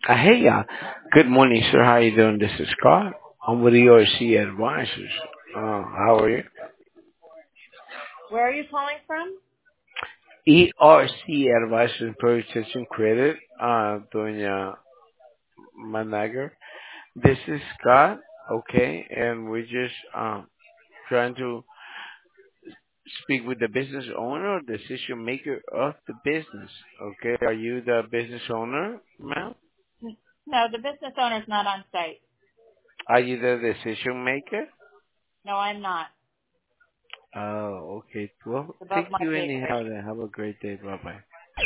Hey, good morning, sir. How you doing? This is Scott. I'm with ERC Advisors. How are you? Where are you calling from? ERC Advisors Purchasing Credit, doing manager. This is Scott, okay, and we're just trying to speak with the business owner, decision maker of the business, okay? Are you the business owner, ma'am? No, the business owner's not on site. Are you the decision maker? No, I'm not. Oh, okay. Well, It's above thank my you pay grade. anyhow then. Have a great day. Bye bye.